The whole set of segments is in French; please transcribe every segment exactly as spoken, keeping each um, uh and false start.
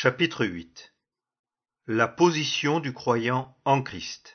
Chapitre huit. La position du croyant en Christ.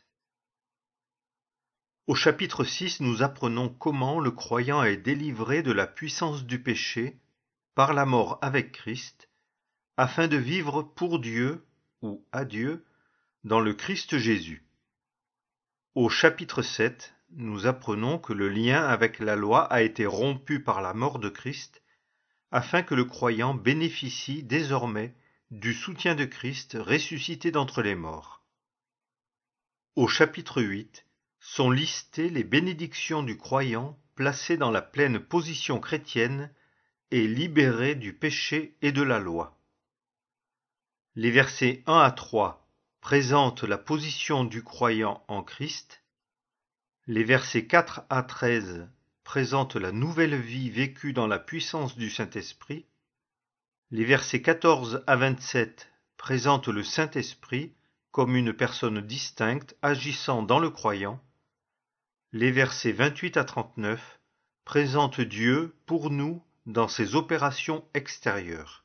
Au chapitre six, nous apprenons comment le croyant est délivré de la puissance du péché par la mort avec Christ, afin de vivre pour Dieu ou à Dieu dans le Christ Jésus. Au chapitre sept, nous apprenons que le lien avec la loi a été rompu par la mort de Christ, afin que le croyant bénéficie désormais du soutien de Christ ressuscité d'entre les morts. Au chapitre huit sont listées les bénédictions du croyant placé dans la pleine position chrétienne et libéré du péché et de la loi. Les versets un à trois présentent la position du croyant en Christ. Les versets quatre à treize présentent la nouvelle vie vécue dans la puissance du Saint-Esprit. Les versets quatorze à vingt-sept présentent le Saint-Esprit comme une personne distincte agissant dans le croyant. Les versets vingt-huit à trente-neuf présentent Dieu pour nous dans ses opérations extérieures.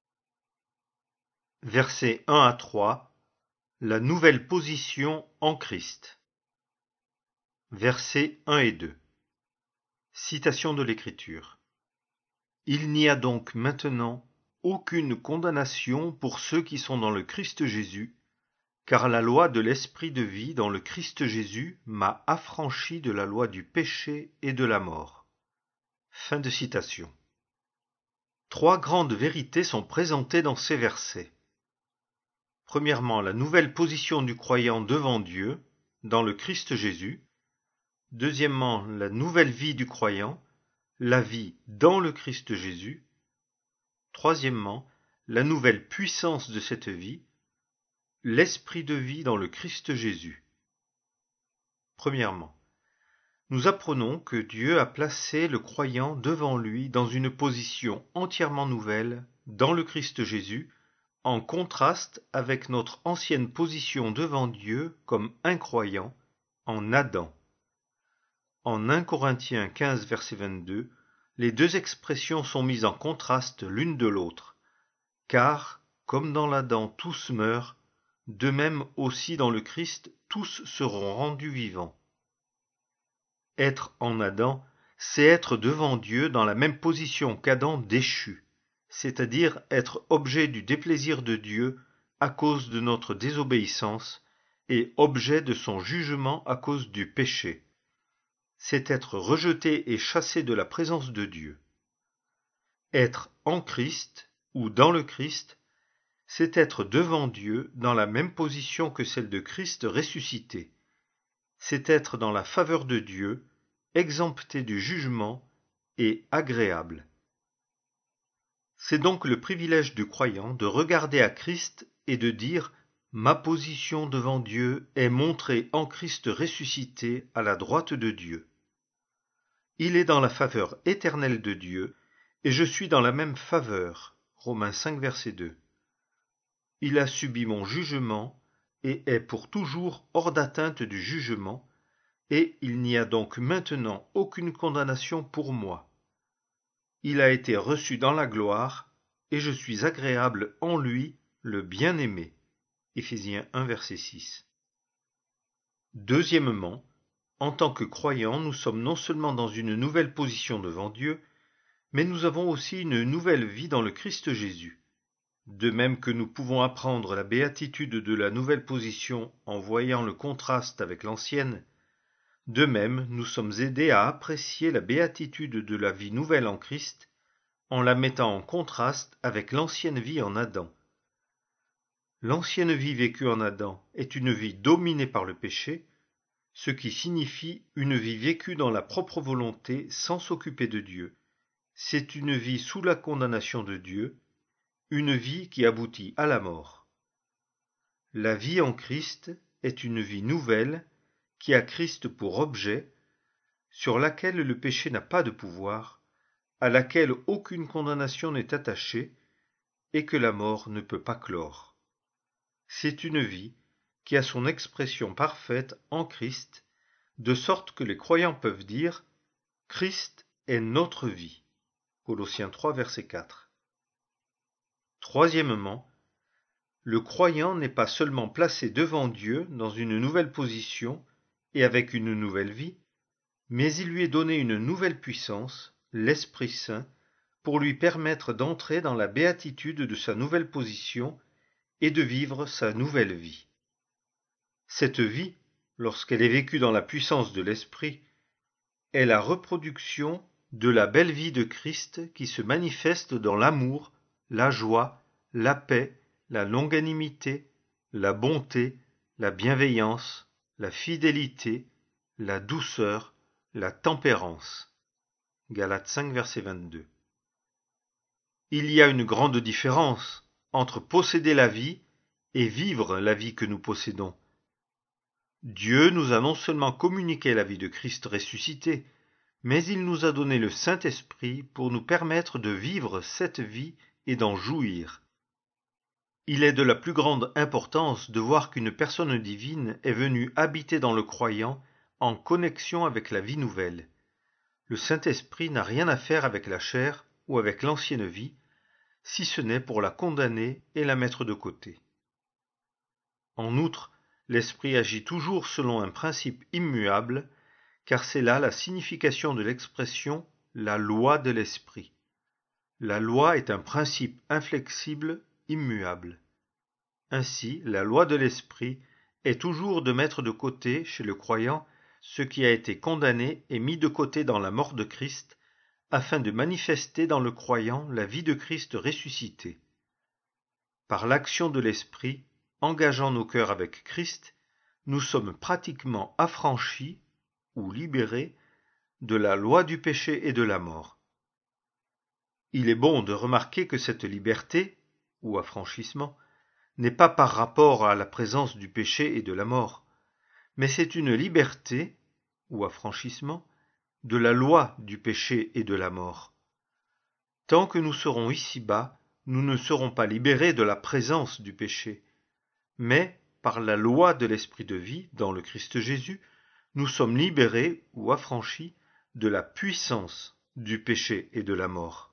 Versets un à trois, la nouvelle position en Christ. Versets un et deux. Citation de l'Écriture. Il n'y a donc maintenant aucune condamnation pour ceux qui sont dans le Christ Jésus, car la loi de l'Esprit de vie dans le Christ Jésus m'a affranchi de la loi du péché et de la mort. Fin de citation. Trois grandes vérités sont présentées dans ces versets. Premièrement, la nouvelle position du croyant devant Dieu, dans le Christ Jésus. Deuxièmement, la nouvelle vie du croyant, la vie dans le Christ Jésus. Troisièmement, la nouvelle puissance de cette vie, l'esprit de vie dans le Christ Jésus. Premièrement, nous apprenons que Dieu a placé le croyant devant lui dans une position entièrement nouvelle dans le Christ Jésus, en contraste avec notre ancienne position devant Dieu comme incroyant en Adam. En un Corinthiens quinze, verset vingt-deux, les deux expressions sont mises en contraste l'une de l'autre, car, comme dans l'Adam tous meurent, de même aussi dans le Christ tous seront rendus vivants. Être en Adam, c'est être devant Dieu dans la même position qu'Adam déchu, c'est-à-dire être objet du déplaisir de Dieu à cause de notre désobéissance et objet de son jugement à cause du péché. C'est être rejeté et chassé de la présence de Dieu. Être en Christ ou dans le Christ, c'est être devant Dieu dans la même position que celle de Christ ressuscité. C'est être dans la faveur de Dieu, exempté du jugement et agréable. C'est donc le privilège du croyant de regarder à Christ et de dire « Ma position devant Dieu est montrée en Christ ressuscité à la droite de Dieu. Il est dans la faveur éternelle de Dieu, et je suis dans la même faveur. » Romains cinq, verset deux. Il a subi mon jugement et est pour toujours hors d'atteinte du jugement, et il n'y a donc maintenant aucune condamnation pour moi. Il a été reçu dans la gloire, et je suis agréable en lui, le bien-aimé. Éphésiens un, verset six. Deuxièmement, en tant que croyants, nous sommes non seulement dans une nouvelle position devant Dieu, mais nous avons aussi une nouvelle vie dans le Christ Jésus. De même que nous pouvons apprendre la béatitude de la nouvelle position en voyant le contraste avec l'ancienne, de même nous sommes aidés à apprécier la béatitude de la vie nouvelle en Christ en la mettant en contraste avec l'ancienne vie en Adam. L'ancienne vie vécue en Adam est une vie dominée par le péché, ce qui signifie une vie vécue dans la propre volonté sans s'occuper de Dieu. C'est une vie sous la condamnation de Dieu, une vie qui aboutit à la mort. La vie en Christ est une vie nouvelle qui a Christ pour objet, sur laquelle le péché n'a pas de pouvoir, à laquelle aucune condamnation n'est attachée et que la mort ne peut pas clore. C'est une vie qui a son expression parfaite en Christ, de sorte que les croyants peuvent dire « Christ est notre vie ». Colossiens trois, verset quatre. Troisièmement, le croyant n'est pas seulement placé devant Dieu dans une nouvelle position et avec une nouvelle vie, mais il lui est donné une nouvelle puissance, l'Esprit Saint, pour lui permettre d'entrer dans la béatitude de sa nouvelle position et de vivre sa nouvelle vie. Cette vie, lorsqu'elle est vécue dans la puissance de l'Esprit, est la reproduction de la belle vie de Christ qui se manifeste dans l'amour, la joie, la paix, la longanimité, la bonté, la bienveillance, la fidélité, la douceur, la tempérance. Galates cinq, verset vingt-deux. Il y a une grande différence entre posséder la vie et vivre la vie que nous possédons. Dieu nous a non seulement communiqué la vie de Christ ressuscité, mais il nous a donné le Saint-Esprit pour nous permettre de vivre cette vie et d'en jouir. Il est de la plus grande importance de voir qu'une personne divine est venue habiter dans le croyant en connexion avec la vie nouvelle. Le Saint-Esprit n'a rien à faire avec la chair ou avec l'ancienne vie, si ce n'est pour la condamner et la mettre de côté. En outre, l'Esprit agit toujours selon un principe immuable, car c'est là la signification de l'expression « la loi de l'Esprit ». La loi est un principe inflexible, immuable. Ainsi, la loi de l'Esprit est toujours de mettre de côté, chez le croyant, ce qui a été condamné et mis de côté dans la mort de Christ, afin de manifester dans le croyant la vie de Christ ressuscité. Par l'action de l'Esprit, engageant nos cœurs avec Christ, nous sommes pratiquement affranchis ou libérés de la loi du péché et de la mort. Il est bon de remarquer que cette liberté, ou affranchissement, n'est pas par rapport à la présence du péché et de la mort, mais c'est une liberté, ou affranchissement, de la loi du péché et de la mort. Tant que nous serons ici-bas, nous ne serons pas libérés de la présence du péché, mais, par la loi de l'Esprit de vie, dans le Christ Jésus, nous sommes libérés ou affranchis de la puissance du péché et de la mort.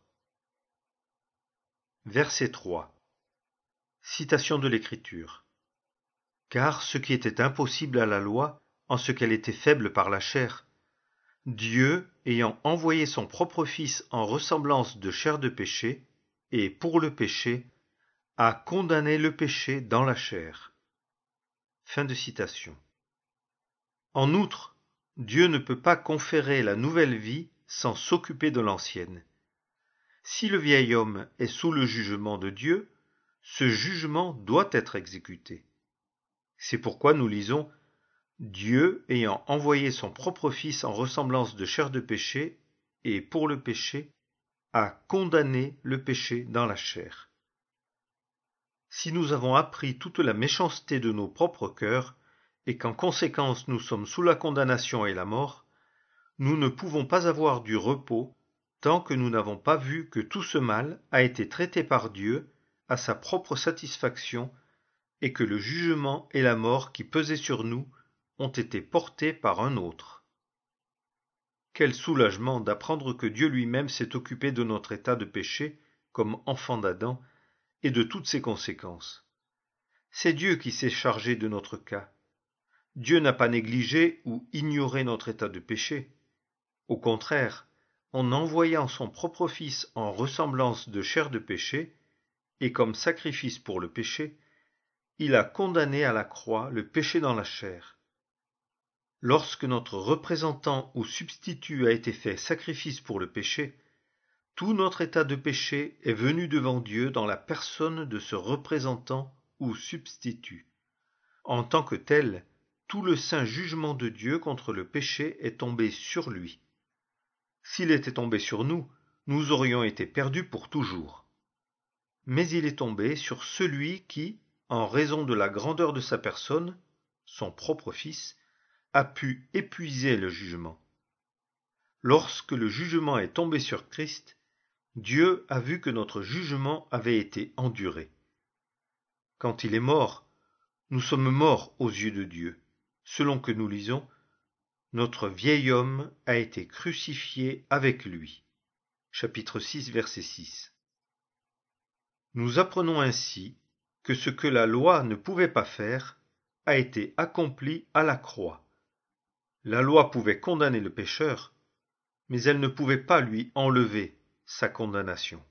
Verset trois. Citation de l'Écriture. Car ce qui était impossible à la loi, en ce qu'elle était faible par la chair, Dieu, ayant envoyé son propre Fils en ressemblance de chair de péché, et pour le péché, a condamné le péché dans la chair. Fin de citation. En outre, Dieu ne peut pas conférer la nouvelle vie sans s'occuper de l'ancienne. Si le vieil homme est sous le jugement de Dieu, ce jugement doit être exécuté. C'est pourquoi nous lisons « Dieu, ayant envoyé son propre Fils en ressemblance de chair de péché, et pour le péché, a condamné le péché dans la chair. » Si nous avons appris toute la méchanceté de nos propres cœurs, et qu'en conséquence nous sommes sous la condamnation et la mort, nous ne pouvons pas avoir du repos tant que nous n'avons pas vu que tout ce mal a été traité par Dieu à sa propre satisfaction et que le jugement et la mort qui pesaient sur nous ont été portés par un autre. Quel soulagement d'apprendre que Dieu lui-même s'est occupé de notre état de péché, comme enfant d'Adam, et de toutes ses conséquences. C'est Dieu qui s'est chargé de notre cas. Dieu n'a pas négligé ou ignoré notre état de péché. Au contraire, en envoyant son propre Fils en ressemblance de chair de péché, et comme sacrifice pour le péché, il a condamné à la croix le péché dans la chair. Lorsque notre représentant ou substitut a été fait sacrifice pour le péché, tout notre état de péché est venu devant Dieu dans la personne de ce représentant ou substitut. En tant que tel, tout le saint jugement de Dieu contre le péché est tombé sur lui. S'il était tombé sur nous, nous aurions été perdus pour toujours. Mais il est tombé sur celui qui, en raison de la grandeur de sa personne, son propre Fils, a pu épuiser le jugement. Lorsque le jugement est tombé sur Christ, Dieu a vu que notre jugement avait été enduré. Quand il est mort, nous sommes morts aux yeux de Dieu, selon que nous lisons « Notre vieil homme a été crucifié avec lui » chapitre six, verset six. Nous apprenons ainsi que ce que la loi ne pouvait pas faire a été accompli à la croix. La loi pouvait condamner le pécheur, mais elle ne pouvait pas lui enlever sa condamnation.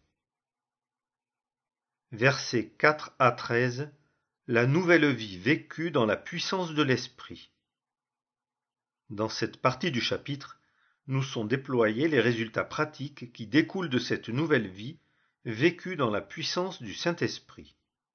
Versets quatre à treize. La nouvelle vie vécue dans la puissance de l'Esprit. Dans cette partie du chapitre, nous sont déployés les résultats pratiques qui découlent de cette nouvelle vie vécue dans la puissance du Saint-Esprit.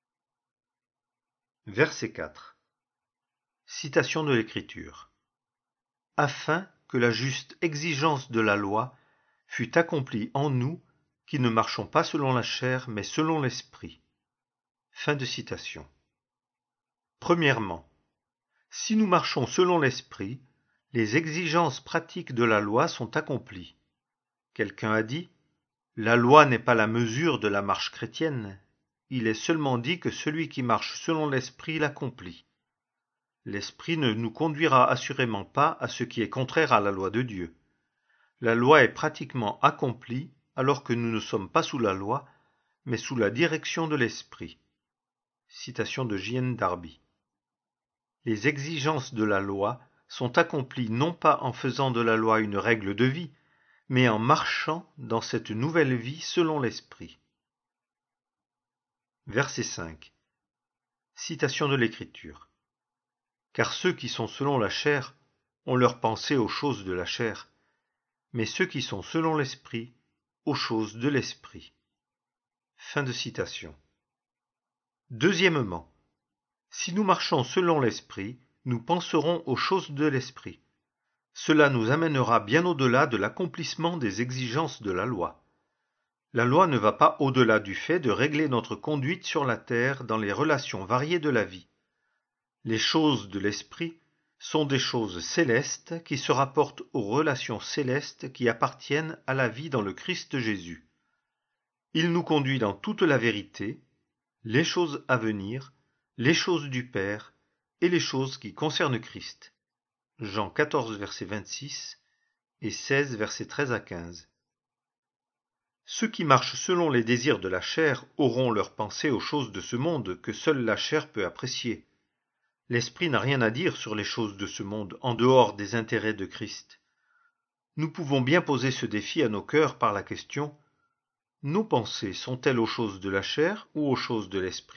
Verset quatre. Citation de l'Écriture. Afin que la juste exigence de la loi fût accomplie en nous qui ne marchons pas selon la chair mais selon l'Esprit. Fin de citation. Premièrement, si nous marchons selon l'Esprit, les exigences pratiques de la loi sont accomplies. Quelqu'un a dit, la loi n'est pas la mesure de la marche chrétienne, il est seulement dit que celui qui marche selon l'Esprit l'accomplit. L'Esprit ne nous conduira assurément pas à ce qui est contraire à la loi de Dieu. La loi est pratiquement accomplie alors que nous ne sommes pas sous la loi, mais sous la direction de l'Esprit. Citation de J N Darby. Les exigences de la loi sont accomplies non pas en faisant de la loi une règle de vie, mais en marchant dans cette nouvelle vie selon l'Esprit. Verset cinq. Citation de l'Écriture. Car ceux qui sont selon la chair ont leur pensée aux choses de la chair, mais ceux qui sont selon l'Esprit, aux choses de l'Esprit. Fin de citation. Deuxièmement, si nous marchons selon l'Esprit, nous penserons aux choses de l'Esprit. Cela nous amènera bien au-delà de l'accomplissement des exigences de la loi. La loi ne va pas au-delà du fait de régler notre conduite sur la terre dans les relations variées de la vie. Les choses de l'Esprit sont des choses célestes qui se rapportent aux relations célestes qui appartiennent à la vie dans le Christ Jésus. Il nous conduit dans toute la vérité, les choses à venir, les choses du Père et les choses qui concernent Christ. Jean quatorze, verset vingt-six et seize, versets treize à quinze. Ceux qui marchent selon les désirs de la chair auront leur pensée aux choses de ce monde que seule la chair peut apprécier. L'Esprit n'a rien à dire sur les choses de ce monde en dehors des intérêts de Christ. Nous pouvons bien poser ce défi à nos cœurs par la question : nos pensées sont-elles aux choses de la chair ou aux choses de l'Esprit ?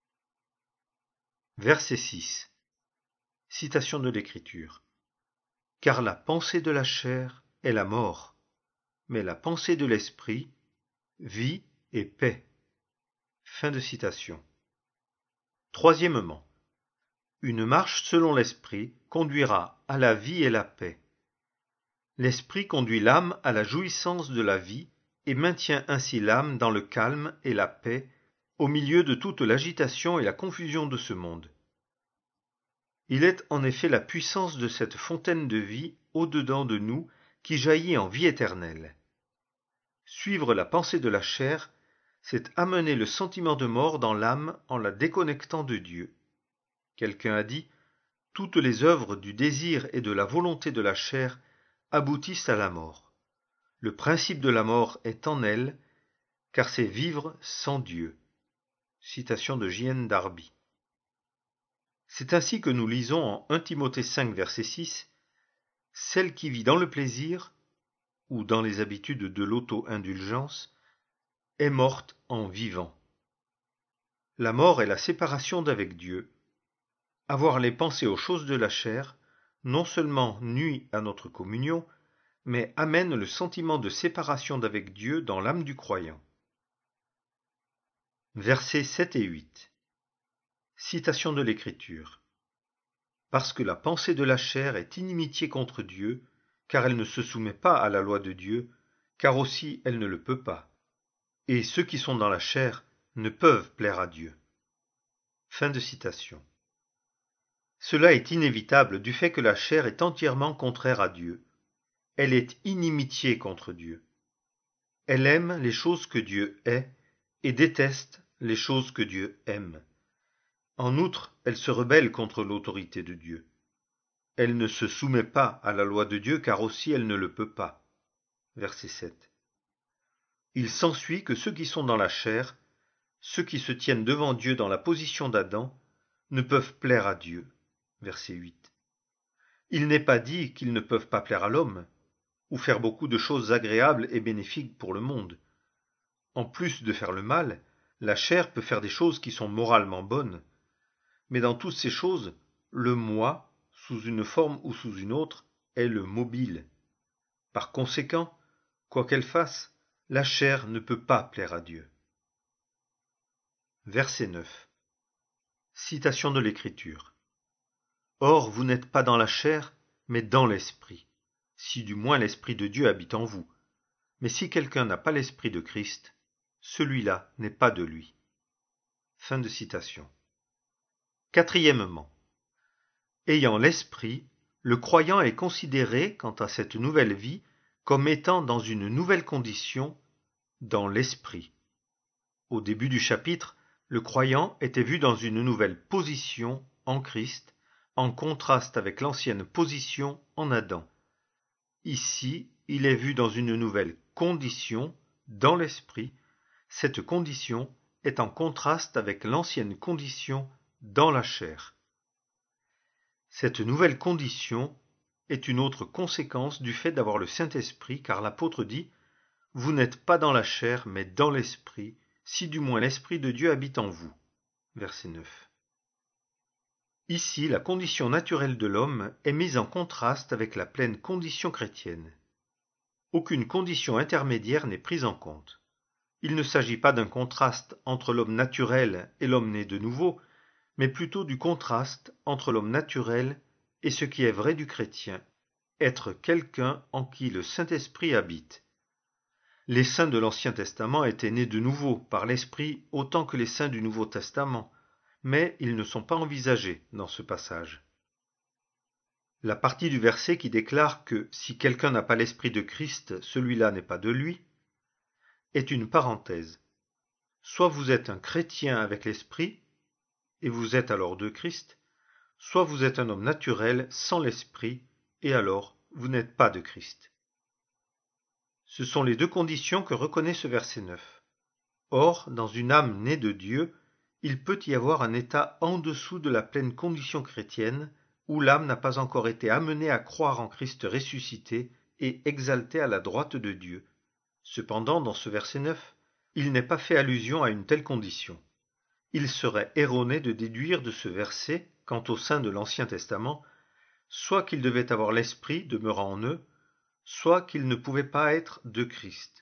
Verset six. Citation de l'Écriture. Car la pensée de la chair est la mort, mais la pensée de l'Esprit, vie et paix. Fin de citation. Troisièmement, une marche selon l'Esprit conduira à la vie et la paix. L'Esprit conduit l'âme à la jouissance de la vie et maintient ainsi l'âme dans le calme et la paix au milieu de toute l'agitation et la confusion de ce monde. Il est en effet la puissance de cette fontaine de vie au-dedans de nous qui jaillit en vie éternelle. Suivre la pensée de la chair, c'est amener le sentiment de mort dans l'âme en la déconnectant de Dieu. Quelqu'un a dit, toutes les œuvres du désir et de la volonté de la chair aboutissent à la mort. Le principe de la mort est en elle, car c'est vivre sans Dieu. Citation de J N Darby. C'est ainsi que nous lisons en un Timothée cinq, verset six, « Celle qui vit dans le plaisir, ou dans les habitudes de l'auto-indulgence, est morte en vivant. » La mort est la séparation d'avec Dieu. Avoir les pensées aux choses de la chair, non seulement nuit à notre communion, mais amène le sentiment de séparation d'avec Dieu dans l'âme du croyant. Versets sept et huit. Citation de l'Écriture. Parce que la pensée de la chair est inimitié contre Dieu, car elle ne se soumet pas à la loi de Dieu, car aussi elle ne le peut pas. Et ceux qui sont dans la chair ne peuvent plaire à Dieu. Fin de citation. Cela est inévitable du fait que la chair est entièrement contraire à Dieu. Elle est inimitié contre Dieu. Elle aime les choses que Dieu est et déteste les choses que Dieu aime. En outre, elle se rebelle contre l'autorité de Dieu. Elle ne se soumet pas à la loi de Dieu car aussi elle ne le peut pas. Verset sept. Il s'ensuit que ceux qui sont dans la chair ceux qui se tiennent devant Dieu dans la position d'Adam ne peuvent plaire à Dieu. Verset huit. Il n'est pas dit qu'ils ne peuvent pas plaire à l'homme, ou faire beaucoup de choses agréables et bénéfiques pour le monde. En plus de faire le mal, la chair peut faire des choses qui sont moralement bonnes. Mais dans toutes ces choses, le moi, sous une forme ou sous une autre, est le mobile. Par conséquent, quoi qu'elle fasse, la chair ne peut pas plaire à Dieu. Verset neuf. Citation de l'Écriture. Or, vous n'êtes pas dans la chair, mais dans l'esprit, si du moins l'esprit de Dieu habite en vous. Mais si quelqu'un n'a pas l'esprit de Christ, celui-là n'est pas de lui. Fin de citation. Quatrièmement, ayant l'esprit, le croyant est considéré, quant à cette nouvelle vie, comme étant dans une nouvelle condition, dans l'esprit. Au début du chapitre, le croyant était vu dans une nouvelle position en Christ, en contraste avec l'ancienne position en Adam. Ici, il est vu dans une nouvelle condition, dans l'esprit. Cette condition est en contraste avec l'ancienne condition dans la chair. Cette nouvelle condition est une autre conséquence du fait d'avoir le Saint-Esprit, car l'apôtre dit « Vous n'êtes pas dans la chair, mais dans l'esprit, si du moins l'Esprit de Dieu habite en vous. » Verset neuf. Ici, la condition naturelle de l'homme est mise en contraste avec la pleine condition chrétienne. Aucune condition intermédiaire n'est prise en compte. Il ne s'agit pas d'un contraste entre l'homme naturel et l'homme né de nouveau, mais plutôt du contraste entre l'homme naturel et ce qui est vrai du chrétien, être quelqu'un en qui le Saint-Esprit habite. Les saints de l'Ancien Testament étaient nés de nouveau par l'Esprit autant que les saints du Nouveau Testament, mais ils ne sont pas envisagés dans ce passage. La partie du verset qui déclare que si quelqu'un n'a pas l'Esprit de Christ, celui-là n'est pas de lui, est une parenthèse. Soit vous êtes un chrétien avec l'Esprit, et vous êtes alors de Christ, soit vous êtes un homme naturel sans l'Esprit, et alors vous n'êtes pas de Christ. Ce sont les deux conditions que reconnaît ce verset neuf. Or, dans une âme née de Dieu, il peut y avoir un état en dessous de la pleine condition chrétienne, où l'âme n'a pas encore été amenée à croire en Christ ressuscité et exalté à la droite de Dieu. Cependant, dans ce verset neuf, il n'est pas fait allusion à une telle condition. Il serait erroné de déduire de ce verset, quant aux saints de l'Ancien Testament, soit qu'ils devaient avoir l'Esprit demeurant en eux, soit qu'ils ne pouvaient pas être de Christ.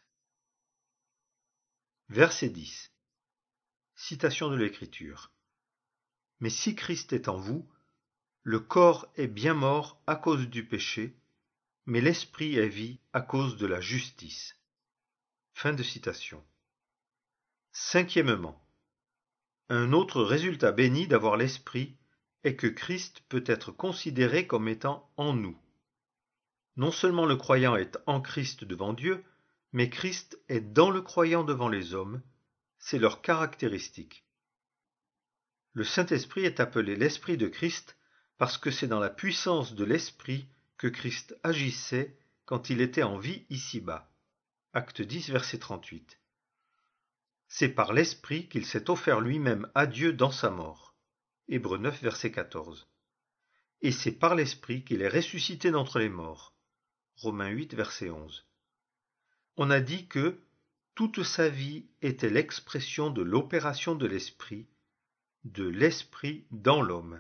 Verset dix. Citation de l'Écriture. Mais si Christ est en vous, le corps est bien mort à cause du péché, mais l'esprit est vie à cause de la justice. Fin de citation. Cinquièmement, un autre résultat béni d'avoir l'esprit est que Christ peut être considéré comme étant en nous. Non seulement le croyant est en Christ devant Dieu, mais Christ est dans le croyant devant les hommes, c'est leur caractéristique. Le Saint-Esprit est appelé l'Esprit de Christ parce que c'est dans la puissance de l'Esprit que Christ agissait quand il était en vie ici-bas. Acte dix, verset trente-huit. C'est par l'Esprit qu'il s'est offert lui-même à Dieu dans sa mort. Hébreux neuf, verset quatorze. Et c'est par l'Esprit qu'il est ressuscité d'entre les morts. Romains huit, verset onze. On a dit que toute sa vie était l'expression de l'opération de l'Esprit, de l'Esprit dans l'homme.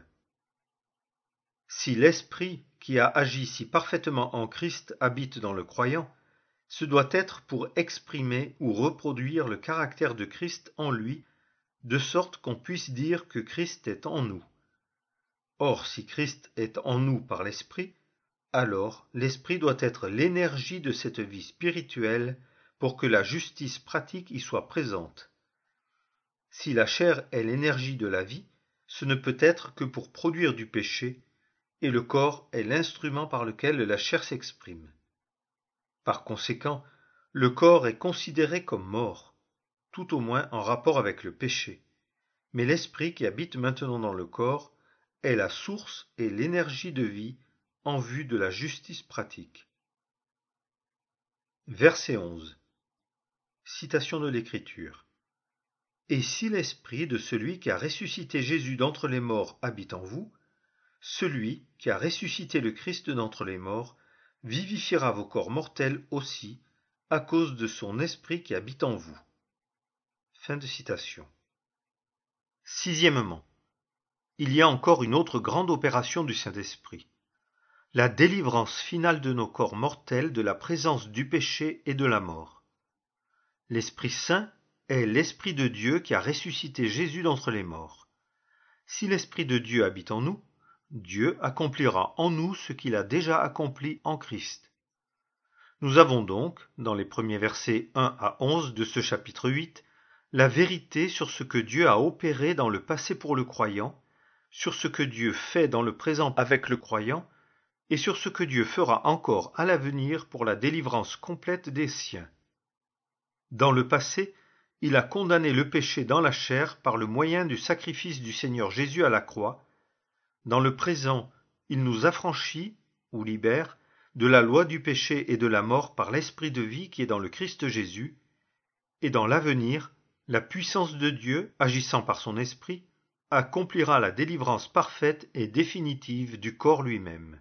Si l'Esprit qui a agi si parfaitement en Christ habite dans le croyant, ce doit être pour exprimer ou reproduire le caractère de Christ en lui, de sorte qu'on puisse dire que Christ est en nous. Or, si Christ est en nous par l'Esprit, alors l'Esprit doit être l'énergie de cette vie spirituelle pour que la justice pratique y soit présente. Si la chair est l'énergie de la vie, ce ne peut être que pour produire du péché, et le corps est l'instrument par lequel la chair s'exprime. Par conséquent, le corps est considéré comme mort, tout au moins en rapport avec le péché, mais l'esprit qui habite maintenant dans le corps est la source et l'énergie de vie en vue de la justice pratique. Verset onze. Citation de l'Écriture. Et si l'esprit de celui qui a ressuscité Jésus d'entre les morts habite en vous, celui qui a ressuscité le Christ d'entre les morts vivifiera vos corps mortels aussi, à cause de son esprit qui habite en vous. Fin de citation. Sixièmement, il y a encore une autre grande opération du Saint-Esprit, la délivrance finale de nos corps mortels de la présence du péché et de la mort. L'Esprit Saint est l'Esprit de Dieu qui a ressuscité Jésus d'entre les morts. Si l'Esprit de Dieu habite en nous, Dieu accomplira en nous ce qu'il a déjà accompli en Christ. Nous avons donc, dans les premiers versets un à onze de ce chapitre huit, la vérité sur ce que Dieu a opéré dans le passé pour le croyant, sur ce que Dieu fait dans le présent avec le croyant, et sur ce que Dieu fera encore à l'avenir pour la délivrance complète des siens. Dans le passé, il a condamné le péché dans la chair par le moyen du sacrifice du Seigneur Jésus à la croix. Dans le présent, il nous affranchit, ou libère, de la loi du péché et de la mort par l'Esprit de vie qui est dans le Christ Jésus, et dans l'avenir, la puissance de Dieu, agissant par son Esprit, accomplira la délivrance parfaite et définitive du corps lui-même.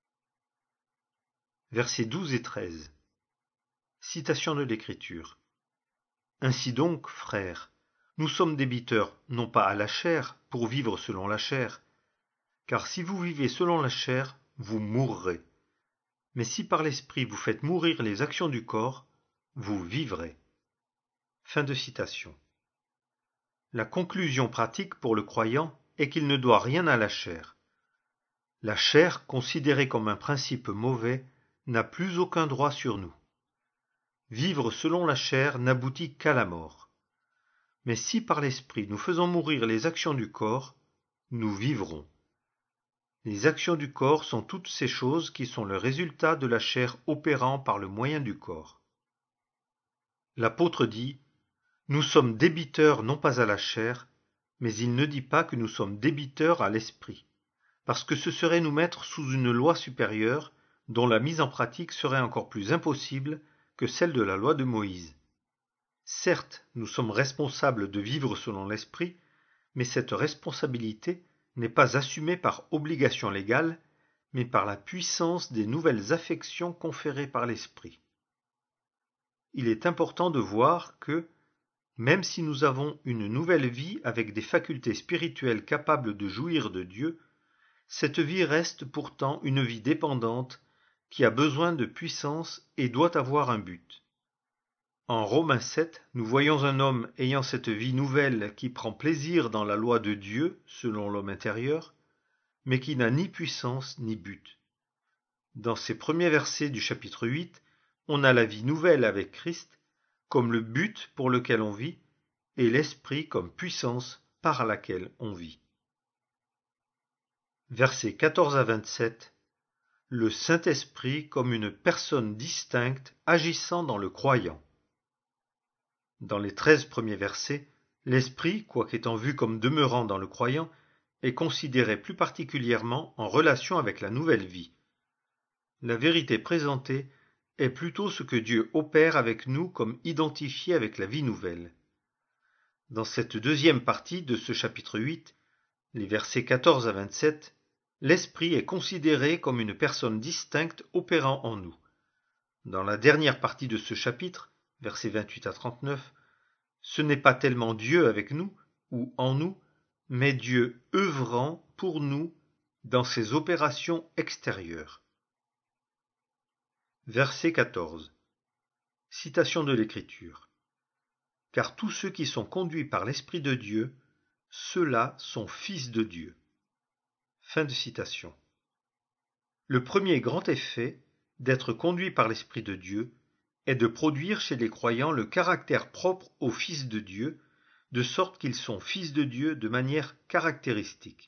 Versets douze et treize. Citation de l'Écriture. Ainsi donc, frères, nous sommes débiteurs non pas à la chair pour vivre selon la chair, car si vous vivez selon la chair, vous mourrez. Mais si par l'Esprit vous faites mourir les actions du corps, vous vivrez. Fin de citation. La conclusion pratique pour le croyant est qu'il ne doit rien à la chair. La chair, considérée comme un principe mauvais, n'a plus aucun droit sur nous. Vivre selon la chair n'aboutit qu'à la mort. Mais si par l'Esprit nous faisons mourir les actions du corps, nous vivrons. Les actions du corps sont toutes ces choses qui sont le résultat de la chair opérant par le moyen du corps. L'apôtre dit « Nous sommes débiteurs non pas à la chair, mais il ne dit pas que nous sommes débiteurs à l'esprit, parce que ce serait nous mettre sous une loi supérieure dont la mise en pratique serait encore plus impossible que celle de la loi de Moïse. Certes, nous sommes responsables de vivre selon l'esprit, mais cette responsabilité n'est pas assumée par obligation légale, mais par la puissance des nouvelles affections conférées par l'esprit. Il est important de voir que, même si nous avons une nouvelle vie avec des facultés spirituelles capables de jouir de Dieu, cette vie reste pourtant une vie dépendante qui a besoin de puissance et doit avoir un but. En Romains sept, nous voyons un homme ayant cette vie nouvelle qui prend plaisir dans la loi de Dieu, selon l'homme intérieur, mais qui n'a ni puissance ni but. Dans ces premiers versets du chapitre huit, on a la vie nouvelle avec Christ comme le but pour lequel on vit, et l'esprit comme puissance par laquelle on vit. Versets quatorze à vingt-sept. Le Saint-Esprit comme une personne distincte agissant dans le croyant. Dans les treize premiers versets, l'Esprit, quoiqu'étant vu comme demeurant dans le croyant, est considéré plus particulièrement en relation avec la nouvelle vie. La vérité présentée est plutôt ce que Dieu opère avec nous comme identifié avec la vie nouvelle. Dans cette deuxième partie de ce chapitre huit, les versets quatorze à vingt-sept, l'Esprit est considéré comme une personne distincte opérant en nous. Dans la dernière partie de ce chapitre, versets vingt-huit à trente-neuf, ce n'est pas tellement Dieu avec nous ou en nous, mais Dieu œuvrant pour nous dans ses opérations extérieures. Verset quatorze. Citation de l'Écriture. Car tous ceux qui sont conduits par l'Esprit de Dieu, ceux-là sont fils de Dieu. Fin de citation. Le premier grand effet d'être conduit par l'Esprit de Dieu est de produire chez les croyants le caractère propre aux fils de Dieu, de sorte qu'ils sont fils de Dieu de manière caractéristique.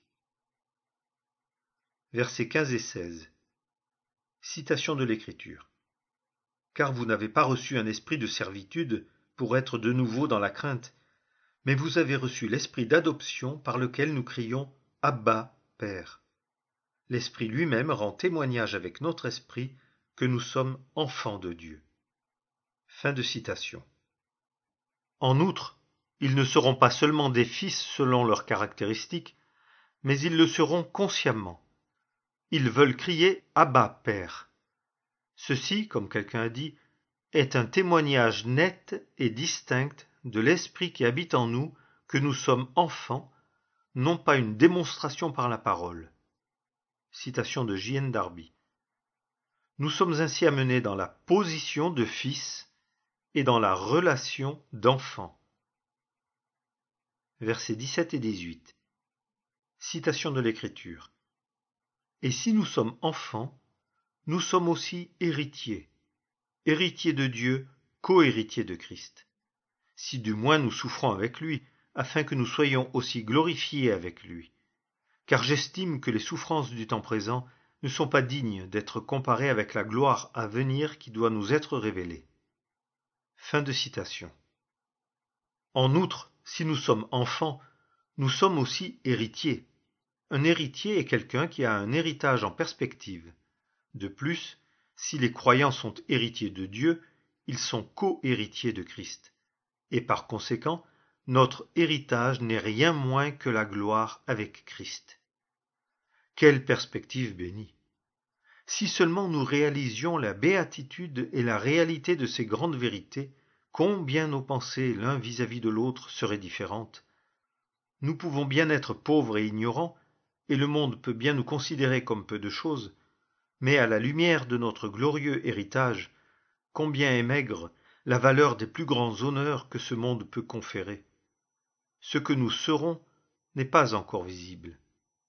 Versets quinze et seize. Citation de l'Écriture. Car vous n'avez pas reçu un esprit de servitude pour être de nouveau dans la crainte, mais vous avez reçu l'esprit d'adoption par lequel nous crions « Abba, Père ». L'Esprit lui-même rend témoignage avec notre esprit que nous sommes enfants de Dieu. Fin de citation. En outre, Ils ne seront pas seulement des fils selon leurs caractéristiques, mais ils le seront consciemment. Ils veulent crier « Abba, Père ». Ceci, comme quelqu'un a dit, est un témoignage net et distinct de l'esprit qui habite en nous, que nous sommes enfants, non pas une démonstration par la parole. Citation de J N Darby. Nous sommes ainsi amenés dans la position de fils et dans la relation d'enfant. Versets dix-sept et dix-huit. Citation de l'Écriture. Et si nous sommes enfants, nous sommes aussi héritiers, héritiers de Dieu, co-héritiers de Christ. Si du moins nous souffrons avec lui, afin que nous soyons aussi glorifiés avec lui. Car j'estime que les souffrances du temps présent ne sont pas dignes d'être comparées avec la gloire à venir qui doit nous être révélée. Fin de citation. En outre, si nous sommes enfants, nous sommes aussi héritiers. Un héritier est quelqu'un qui a un héritage en perspective. De plus, si les croyants sont héritiers de Dieu, ils sont co-héritiers de Christ. Et par conséquent, notre héritage n'est rien moins que la gloire avec Christ. Quelle perspective bénie! Si seulement nous réalisions la béatitude et la réalité de ces grandes vérités, combien nos pensées l'un vis-à-vis de l'autre seraient différentes. Nous pouvons bien être pauvres et ignorants, et le monde peut bien nous considérer comme peu de choses, mais à la lumière de notre glorieux héritage, combien est maigre la valeur des plus grands honneurs que ce monde peut conférer. Ce que nous serons n'est pas encore visible.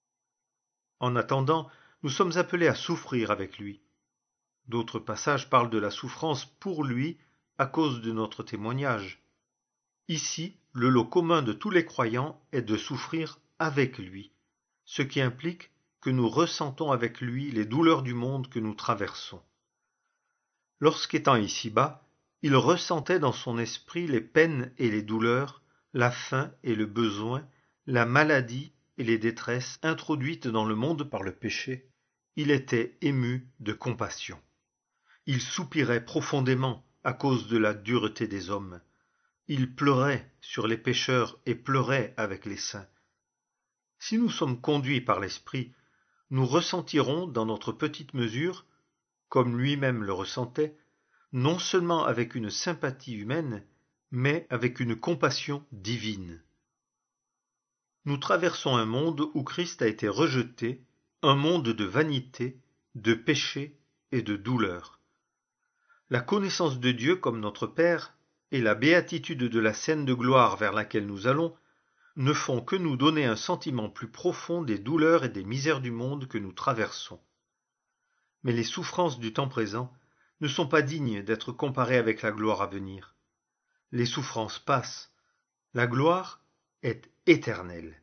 En attendant, nous sommes appelés à souffrir avec lui. D'autres passages parlent de la souffrance pour lui à cause de notre témoignage. Ici, le lot commun de tous les croyants est de souffrir avec lui, ce qui implique que nous ressentons avec lui les douleurs du monde que nous traversons. Lorsqu'étant ici-bas, il ressentait dans son esprit les peines et les douleurs, la faim et le besoin, la maladie et les détresses introduites dans le monde par le péché. Il était ému de compassion. Il soupirait profondément à cause de la dureté des hommes. Il pleurait sur les pécheurs et pleurait avec les saints. Si nous sommes conduits par l'Esprit, nous ressentirons dans notre petite mesure, comme lui-même le ressentait, non seulement avec une sympathie humaine, mais avec une compassion divine. Nous traversons un monde où Christ a été rejeté, un monde de vanité, de péché et de douleur. La connaissance de Dieu comme notre Père et la béatitude de la scène de gloire vers laquelle nous allons ne font que nous donner un sentiment plus profond des douleurs et des misères du monde que nous traversons. Mais les souffrances du temps présent ne sont pas dignes d'être comparées avec la gloire à venir. Les souffrances passent, la gloire est éternelle.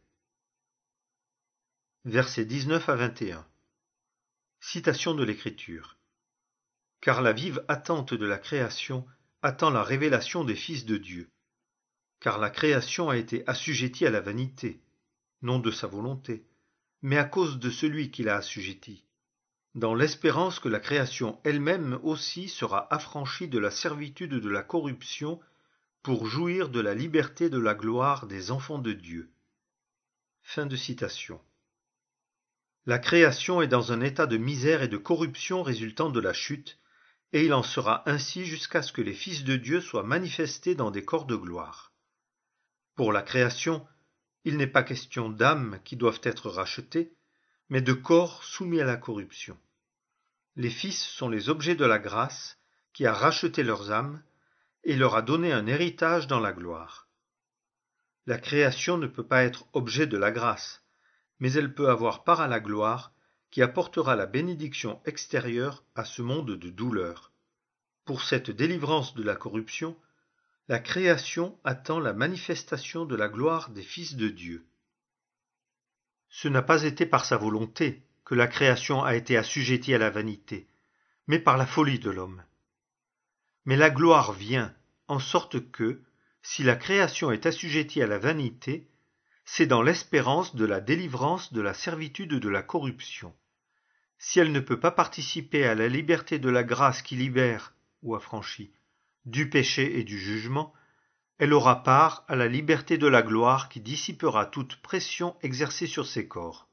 Versets dix-neuf à vingt et un. Citation de l'Écriture. Car la vive attente de la création attend la révélation des fils de Dieu. Car la création a été assujettie à la vanité, non de sa volonté, mais à cause de celui qui l'a assujettie, dans l'espérance que la création elle-même aussi sera affranchie de la servitude de la corruption pour jouir de la liberté de la gloire des enfants de Dieu. Fin de citation. La création est dans un état de misère et de corruption résultant de la chute, et il en sera ainsi jusqu'à ce que les fils de Dieu soient manifestés dans des corps de gloire. Pour la création, il n'est pas question d'âmes qui doivent être rachetées, mais de corps soumis à la corruption. Les fils sont les objets de la grâce qui a racheté leurs âmes et leur a donné un héritage dans la gloire. La création ne peut pas être objet de la grâce, mais elle peut avoir part à la gloire qui apportera la bénédiction extérieure à ce monde de douleur. Pour cette délivrance de la corruption, la création attend la manifestation de la gloire des fils de Dieu. Ce n'a pas été par sa volonté que la création a été assujettie à la vanité, mais par la folie de l'homme. Mais la gloire vient, en sorte que, si la création est assujettie à la vanité, c'est dans l'espérance de la délivrance de la servitude de la corruption. Si elle ne peut pas participer à la liberté de la grâce qui libère, ou affranchit, du péché et du jugement, Elle aura part à la liberté de la gloire qui dissipera toute pression exercée sur ses corps.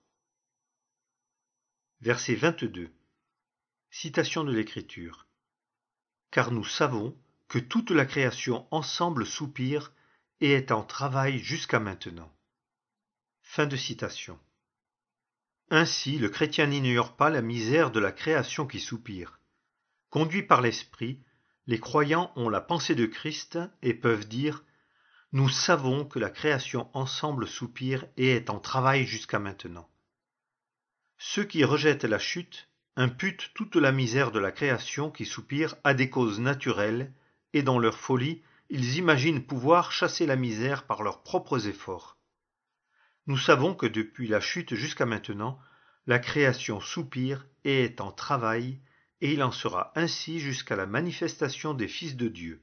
Verset vingt-deux. Citation de l'Écriture. Car nous savons que toute la création ensemble soupire et est en travail jusqu'à maintenant. Fin de citation. Ainsi, le chrétien n'ignore pas la misère de la création qui soupire. Conduits par l'Esprit, les croyants ont la pensée de Christ et peuvent dire « Nous savons que la création ensemble soupire et est en travail jusqu'à maintenant. » Ceux qui rejettent la chute imputent toute la misère de la création qui soupire à des causes naturelles et dans leur folie, ils imaginent pouvoir chasser la misère par leurs propres efforts. Nous savons que depuis la chute jusqu'à maintenant, la création soupire et est en travail, et il en sera ainsi jusqu'à la manifestation des fils de Dieu.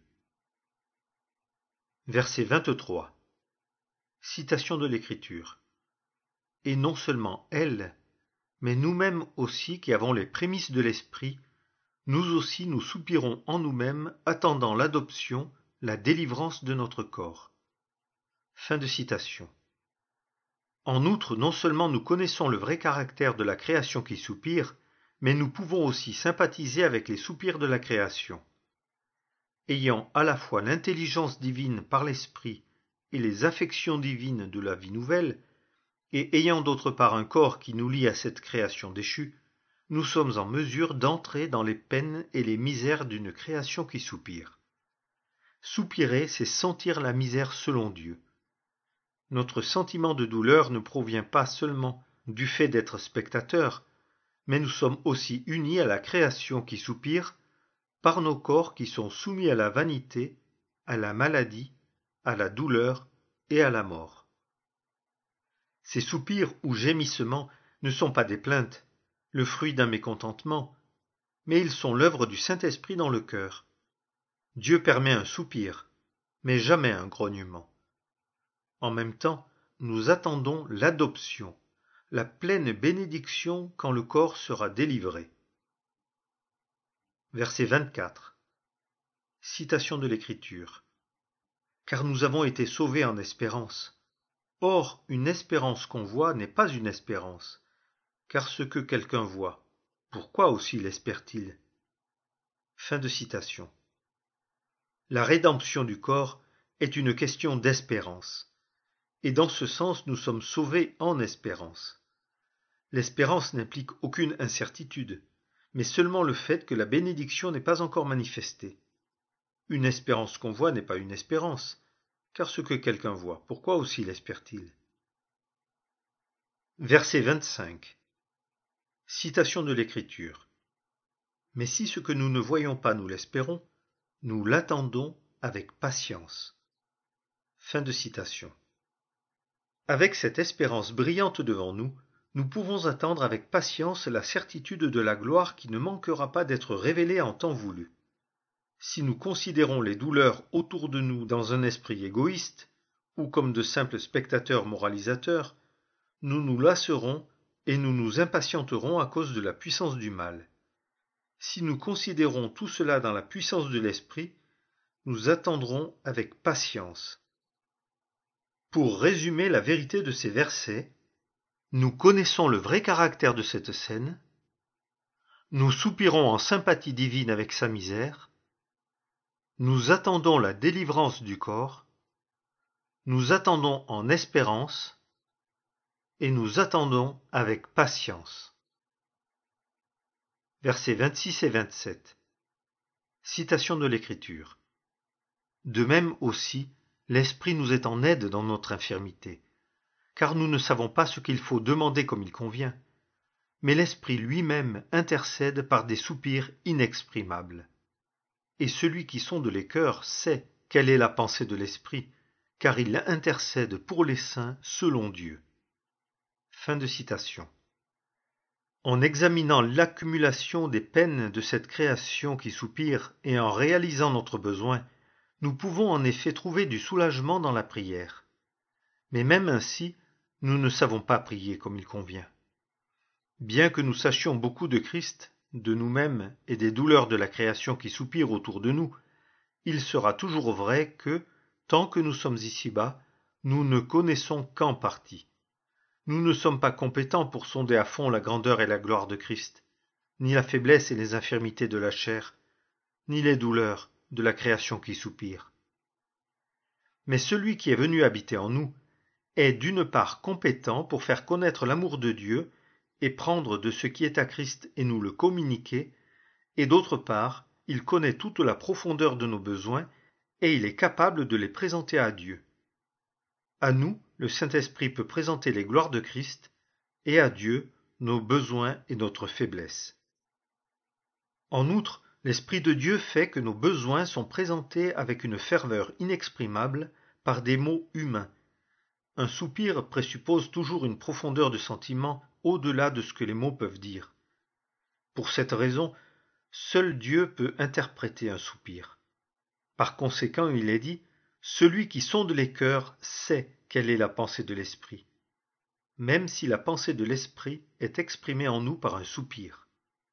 Verset vingt-trois. Citation de l'Écriture. Et non seulement elle, mais nous-mêmes aussi qui avons les prémices de l'Esprit, nous aussi nous soupirons en nous-mêmes, attendant l'adoption, la délivrance de notre corps. Fin de citation. En outre, non seulement nous connaissons le vrai caractère de la création qui soupire, mais nous pouvons aussi sympathiser avec les soupirs de la création. Ayant à la fois l'intelligence divine par l'Esprit et les affections divines de la vie nouvelle, et ayant d'autre part un corps qui nous lie à cette création déchue, nous sommes en mesure d'entrer dans les peines et les misères d'une création qui soupire. Soupirer, c'est sentir la misère selon Dieu. Notre sentiment de douleur ne provient pas seulement du fait d'être spectateur, mais nous sommes aussi unis à la création qui soupire par nos corps qui sont soumis à la vanité, à la maladie, à la douleur et à la mort. Ces soupirs ou gémissements ne sont pas des plaintes, le fruit d'un mécontentement, mais ils sont l'œuvre du Saint-Esprit dans le cœur. Dieu permet un soupir, mais jamais un grognement. En même temps, nous attendons l'adoption, la pleine bénédiction quand le corps sera délivré. Verset vingt-quatre. Citation de l'Écriture. Car nous avons été sauvés en espérance. Or, une espérance qu'on voit n'est pas une espérance, car ce que quelqu'un voit, pourquoi aussi l'espère-t-il? Fin de citation. La rédemption du corps est une question d'espérance. Et dans ce sens, nous sommes sauvés en espérance. L'espérance n'implique aucune incertitude, mais seulement le fait que la bénédiction n'est pas encore manifestée. Une espérance qu'on voit n'est pas une espérance, car ce que quelqu'un voit, pourquoi aussi l'espère-t-il? Verset vingt-cinq. Citation de l'Écriture. Mais si ce que nous ne voyons pas nous l'espérons, nous l'attendons avec patience. Fin de citation. Avec cette espérance brillante devant nous, nous pouvons attendre avec patience la certitude de la gloire qui ne manquera pas d'être révélée en temps voulu. Si nous considérons les douleurs autour de nous dans un esprit égoïste, ou comme de simples spectateurs moralisateurs, nous nous lasserons et nous nous impatienterons à cause de la puissance du mal. Si nous considérons tout cela dans la puissance de l'esprit, nous attendrons avec patience. Pour résumer la vérité de ces versets, nous connaissons le vrai caractère de cette scène, nous soupirons en sympathie divine avec sa misère, nous attendons la délivrance du corps, nous attendons en espérance, et nous attendons avec patience. Versets vingt-six et vingt-sept. Citation de l'Écriture. De même aussi, l'Esprit nous est en aide dans notre infirmité, car nous ne savons pas ce qu'il faut demander comme il convient, mais l'Esprit lui-même intercède par des soupirs inexprimables. Et celui qui sonde les cœurs sait quelle est la pensée de l'Esprit, car il intercède pour les saints selon Dieu. Fin de citation. En examinant l'accumulation des peines de cette création qui soupire et en réalisant notre besoin, nous pouvons en effet trouver du soulagement dans la prière. Mais même ainsi, nous ne savons pas prier comme il convient. Bien que nous sachions beaucoup de Christ, de nous-mêmes et des douleurs de la création qui soupire autour de nous, il sera toujours vrai que, tant que nous sommes ici-bas, nous ne connaissons qu'en partie. Nous ne sommes pas compétents pour sonder à fond la grandeur et la gloire de Christ, ni la faiblesse et les infirmités de la chair, ni les douleurs de la création qui soupire. Mais celui qui est venu habiter en nous est d'une part compétent pour faire connaître l'amour de Dieu et prendre de ce qui est à Christ et nous le communiquer, et d'autre part, il connaît toute la profondeur de nos besoins et il est capable de les présenter à Dieu. À nous, le Saint-Esprit peut présenter les gloires de Christ, et à Dieu, nos besoins et notre faiblesse. En outre, l'Esprit de Dieu fait que nos besoins sont présentés avec une ferveur inexprimable par des mots humains. Un soupir présuppose toujours une profondeur de sentiment au-delà de ce que les mots peuvent dire. Pour cette raison, seul Dieu peut interpréter un soupir. Par conséquent, il est dit, « Celui qui sonde les cœurs sait quelle est la pensée de l'Esprit », même si la pensée de l'Esprit est exprimée en nous par un soupir.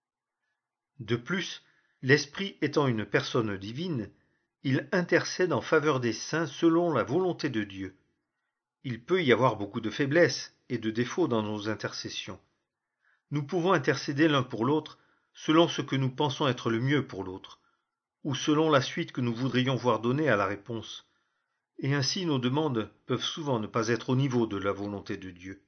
De plus, l'Esprit étant une personne divine, il intercède en faveur des saints selon la volonté de Dieu. Il peut y avoir beaucoup de faiblesses et de défauts dans nos intercessions. Nous pouvons intercéder l'un pour l'autre selon ce que nous pensons être le mieux pour l'autre, ou selon la suite que nous voudrions voir donner à la réponse. Et ainsi nos demandes peuvent souvent ne pas être au niveau de la volonté de Dieu.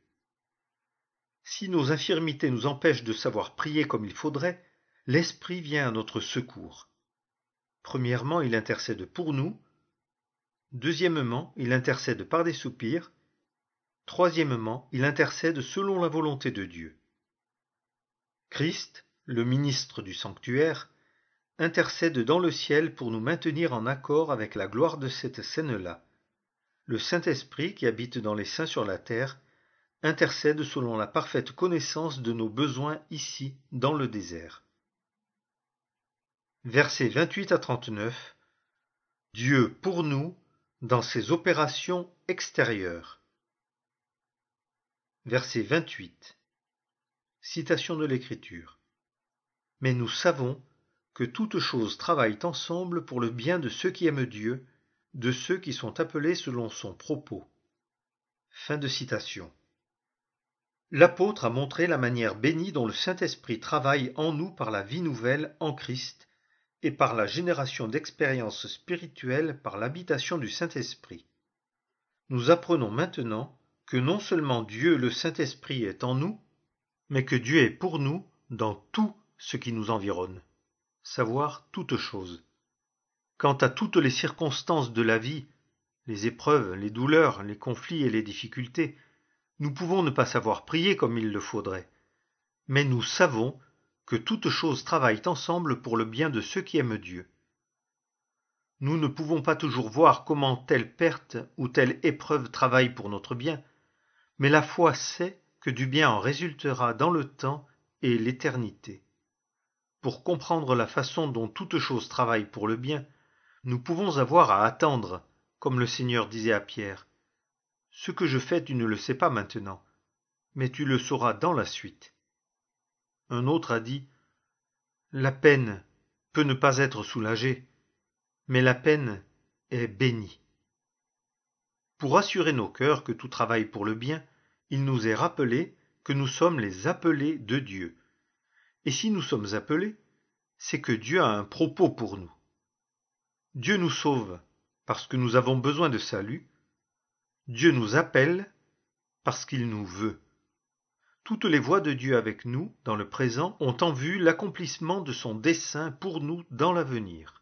Si nos infirmités nous empêchent de savoir prier comme il faudrait, l'Esprit vient à notre secours. Premièrement, il intercède pour nous. Deuxièmement, il intercède par des soupirs. Troisièmement, il intercède selon la volonté de Dieu. Christ, le ministre du sanctuaire, intercède dans le ciel pour nous maintenir en accord avec la gloire de cette scène-là. Le Saint-Esprit, qui habite dans les saints sur la terre, intercède selon la parfaite connaissance de nos besoins ici, dans le désert. Versets vingt-huit à trente-neuf. Dieu pour nous dans ses opérations extérieures. Verset vingt-huit. Citation de l'Écriture. Mais nous savons que toutes choses travaillent ensemble pour le bien de ceux qui aiment Dieu, de ceux qui sont appelés selon son propos. Fin de citation. L'apôtre a montré la manière bénie dont le Saint-Esprit travaille en nous par la vie nouvelle en Christ et par la génération d'expériences spirituelles par l'habitation du Saint-Esprit. Nous apprenons maintenant que non seulement Dieu le Saint-Esprit est en nous, mais que Dieu est pour nous dans tout ce qui nous environne, savoir toutes choses. Quant à toutes les circonstances de la vie, les épreuves, les douleurs, les conflits et les difficultés, nous pouvons ne pas savoir prier comme il le faudrait, mais nous savons que toutes choses travaillent ensemble pour le bien de ceux qui aiment Dieu. Nous ne pouvons pas toujours voir comment telle perte ou telle épreuve travaille pour notre bien, mais la foi sait que du bien en résultera dans le temps et l'éternité. Pour comprendre la façon dont toutes choses travaillent pour le bien, nous pouvons avoir à attendre, comme le Seigneur disait à Pierre. Ce que je fais, tu ne le sais pas maintenant, mais tu le sauras dans la suite. Un autre a dit, la peine peut ne pas être soulagée, mais la peine est bénie. Pour assurer nos cœurs que tout travaille pour le bien, il nous est rappelé que nous sommes les appelés de Dieu. Et si nous sommes appelés, c'est que Dieu a un propos pour nous. Dieu nous sauve parce que nous avons besoin de salut. Dieu nous appelle parce qu'il nous veut. Toutes les voies de Dieu avec nous, dans le présent, ont en vue l'accomplissement de son dessein pour nous dans l'avenir.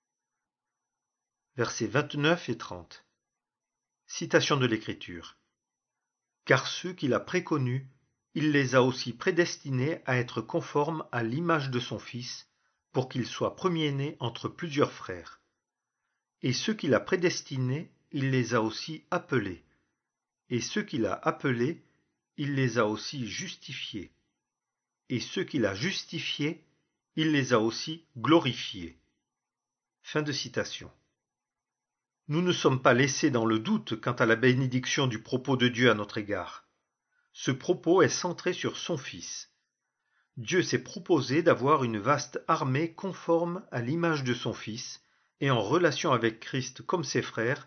Versets vingt-neuf et trente. Citation de l'Écriture. Car ceux qu'il a préconnus, il les a aussi prédestinés à être conformes à l'image de son Fils, pour qu'il soit premier-né entre plusieurs frères. Et ceux qu'il a prédestinés, il les a aussi appelés. Et ceux qu'il a appelés, il les a aussi justifiés. Et ceux qu'il a justifiés, il les a aussi glorifiés. Fin de citation. Nous ne sommes pas laissés dans le doute quant à la bénédiction du propos de Dieu à notre égard. Ce propos est centré sur son Fils. Dieu s'est proposé d'avoir une vaste armée conforme à l'image de son Fils et en relation avec Christ comme ses frères,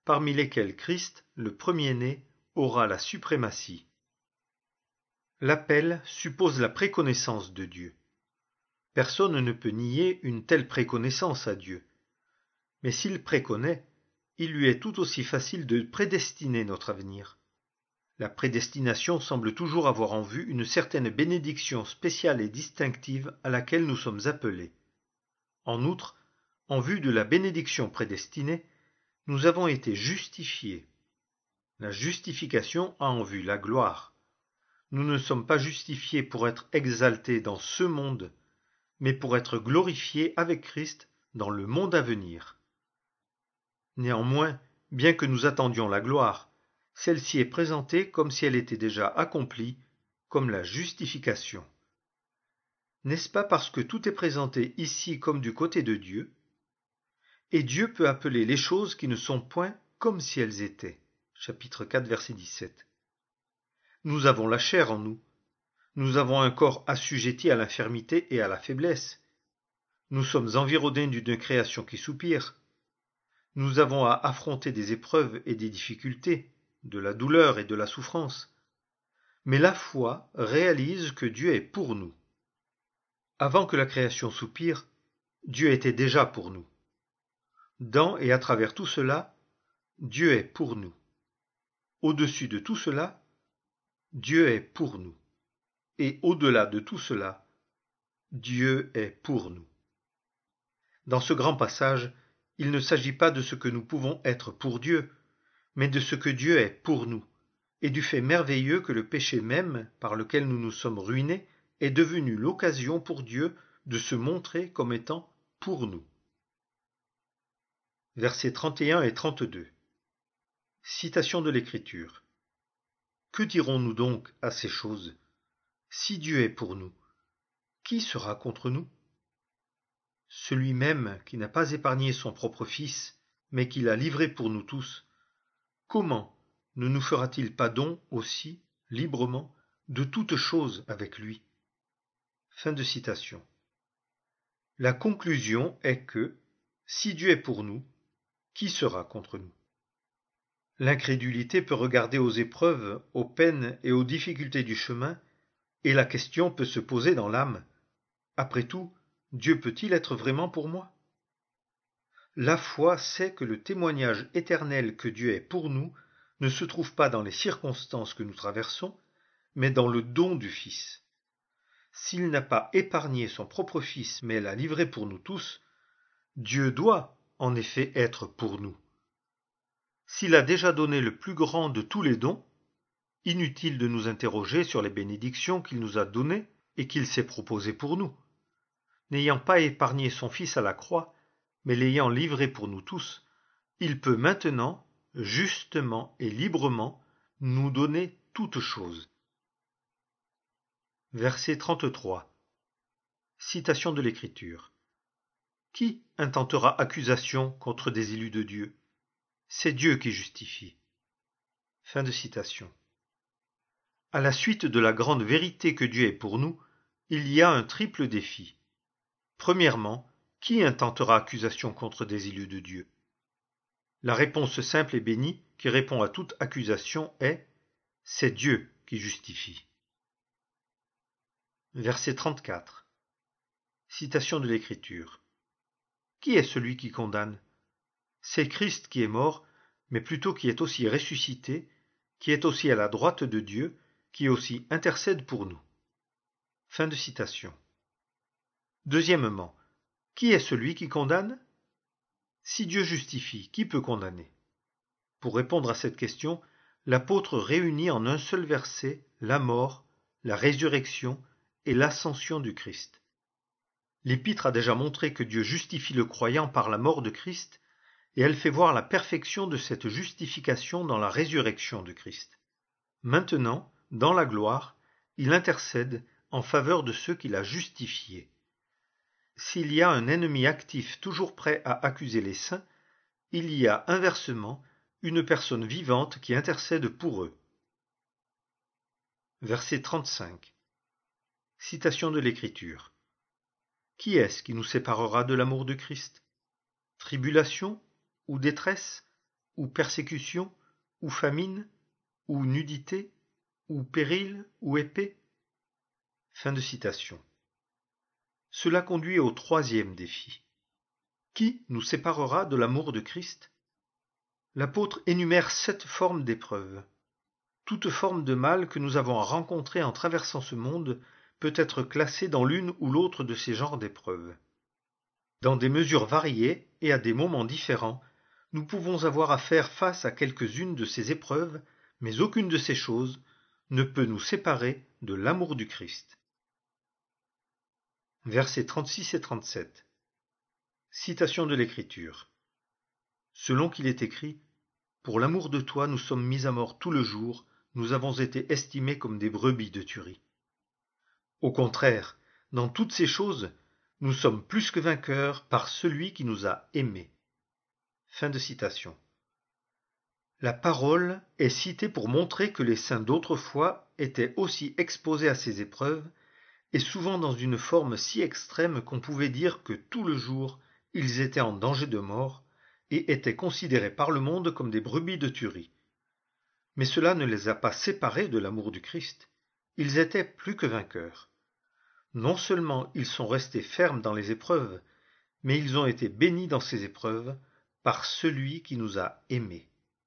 parmi lesquels Christ, le premier-né, aura la suprématie. L'appel suppose la préconnaissance de Dieu. Personne ne peut nier une telle préconnaissance à Dieu. Mais s'il préconnaît, il lui est tout aussi facile de prédestiner notre avenir. La prédestination semble toujours avoir en vue une certaine bénédiction spéciale et distinctive à laquelle nous sommes appelés. En outre, en vue de la bénédiction prédestinée, nous avons été justifiés. La justification a en vue la gloire. Nous ne sommes pas justifiés pour être exaltés dans ce monde, mais pour être glorifiés avec Christ dans le monde à venir. Néanmoins, bien que nous attendions la gloire, celle-ci est présentée comme si elle était déjà accomplie, comme la justification. N'est-ce pas parce que tout est présenté ici comme du côté de Dieu? Et Dieu peut appeler les choses qui ne sont point comme si elles étaient. Chapitre quatre, verset dix-sept. Nous avons la chair en nous. Nous avons un corps assujetti à l'infirmité et à la faiblesse. Nous sommes environnés d'une création qui soupire. Nous avons à affronter des épreuves et des difficultés, de la douleur et de la souffrance. Mais la foi réalise que Dieu est pour nous. Avant que la création soupire, Dieu était déjà pour nous. Dans et à travers tout cela, Dieu est pour nous. Au-dessus de tout cela, Dieu est pour nous. Et au-delà de tout cela, Dieu est pour nous. Dans ce grand passage, il ne s'agit pas de ce que nous pouvons être pour Dieu, mais de ce que Dieu est pour nous, et du fait merveilleux que le péché même par lequel nous nous sommes ruinés est devenu l'occasion pour Dieu de se montrer comme étant pour nous. Versets trente et un et trente-deux. Citation de l'Écriture. Que dirons-nous donc à ces choses? Si Dieu est pour nous, qui sera contre nous? Celui même qui n'a pas épargné son propre Fils, mais qui l'a livré pour nous tous, comment ne nous fera-t-il pas don aussi, librement, de toutes choses avec lui? Fin de citation. La conclusion est que, si Dieu est pour nous, qui sera contre nous? L'incrédulité peut regarder aux épreuves, aux peines et aux difficultés du chemin, et la question peut se poser dans l'âme. Après tout, Dieu peut-il être vraiment pour moi? La foi sait que le témoignage éternel que Dieu est pour nous ne se trouve pas dans les circonstances que nous traversons, mais dans le don du Fils. S'il n'a pas épargné son propre Fils, mais l'a livré pour nous tous, Dieu doit en effet être pour nous. S'il a déjà donné le plus grand de tous les dons, inutile de nous interroger sur les bénédictions qu'il nous a données et qu'il s'est proposées pour nous. N'ayant pas épargné son Fils à la croix, mais l'ayant livré pour nous tous, il peut maintenant, justement et librement, nous donner toutes choses. Verset trente-trois. Citation de l'Écriture. Qui intentera accusation contre des élus de Dieu? C'est Dieu qui justifie. Fin de citation. À la suite de la grande vérité que Dieu est pour nous, il y a un triple défi. Premièrement, qui intentera accusation contre des élus de Dieu? La réponse simple et bénie qui répond à toute accusation est « c'est Dieu qui justifie ». Verset trente-quatre. Citation de l'Écriture. Qui est celui qui condamne? C'est Christ qui est mort, mais plutôt qui est aussi ressuscité, qui est aussi à la droite de Dieu, qui aussi intercède pour nous. Fin de citation. Deuxièmement, qui est celui qui condamne? Si Dieu justifie, qui peut condamner? Pour répondre à cette question, l'apôtre réunit en un seul verset la mort, la résurrection et l'ascension du Christ. L'Épître a déjà montré que Dieu justifie le croyant par la mort de Christ, et elle fait voir la perfection de cette justification dans la résurrection de Christ. Maintenant, dans la gloire, il intercède en faveur de ceux qu'il a justifiés. S'il y a un ennemi actif toujours prêt à accuser les saints, il y a inversement une personne vivante qui intercède pour eux. Verset trente-cinq. Citation de l'Écriture. Qui est-ce qui nous séparera de l'amour de Christ? Tribulation ou détresse? ou persécution, ou famine, ou nudité, ou péril, ou épée ?» Fin de citation. Cela conduit au troisième défi. Qui nous séparera de l'amour de Christ ? L'apôtre énumère sept formes d'épreuves. Toute forme de mal que nous avons à rencontrer en traversant ce monde peut être classée dans l'une ou l'autre de ces genres d'épreuves. Dans des mesures variées et à des moments différents, nous pouvons avoir à faire face à quelques-unes de ces épreuves, mais aucune de ces choses ne peut nous séparer de l'amour du Christ. Versets trente-six et trente-sept. Citation de l'Écriture. Selon qu'il est écrit, « Pour l'amour de toi, nous sommes mis à mort tout le jour, nous avons été estimés comme des brebis de tuerie. » Au contraire, dans toutes ces choses, nous sommes plus que vainqueurs par celui qui nous a aimés. Fin de citation. La parole est citée pour montrer que les saints d'autrefois étaient aussi exposés à ces épreuves, et souvent dans une forme si extrême qu'on pouvait dire que tout le jour ils étaient en danger de mort et étaient considérés par le monde comme des brebis de tuerie. Mais cela ne les a pas séparés de l'amour du Christ. Ils étaient plus que vainqueurs. Non seulement ils sont restés fermes dans les épreuves, mais ils ont été bénis dans ces épreuves par celui qui nous a aimés.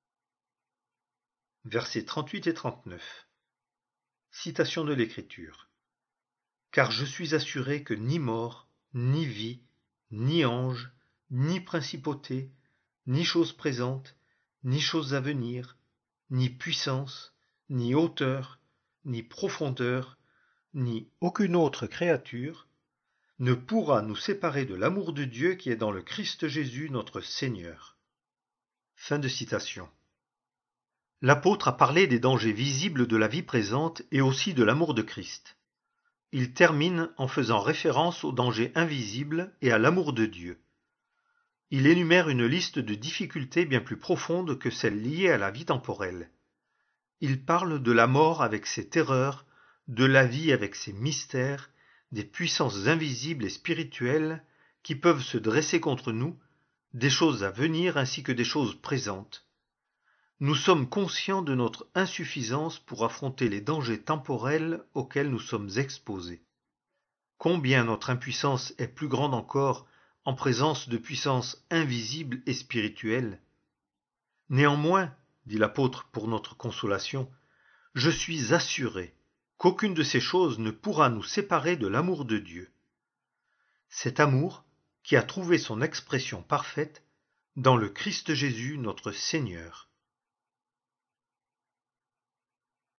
Versets trente-huit et trente-neuf. Citation de l'Écriture. « Car je suis assuré que ni mort, ni vie, ni ange, ni principauté, ni choses présentes, ni choses à venir, ni puissance, ni hauteur, ni profondeur, ni aucune autre créature ne pourra nous séparer de l'amour de Dieu qui est dans le Christ Jésus notre Seigneur. » Fin de citation. L'apôtre a parlé des dangers visibles de la vie présente et aussi de l'amour de Christ. Il termine en faisant référence aux dangers invisibles et à l'amour de Dieu. Il énumère une liste de difficultés bien plus profondes que celles liées à la vie temporelle. Il parle de la mort avec ses terreurs, de la vie avec ses mystères, des puissances invisibles et spirituelles qui peuvent se dresser contre nous, des choses à venir ainsi que des choses présentes. Nous sommes conscients de notre insuffisance pour affronter les dangers temporels auxquels nous sommes exposés. Combien notre impuissance est plus grande encore en présence de puissances invisibles et spirituelles. Néanmoins, dit l'apôtre pour notre consolation, je suis assuré qu'aucune de ces choses ne pourra nous séparer de l'amour de Dieu. Cet amour qui a trouvé son expression parfaite dans le Christ Jésus notre Seigneur.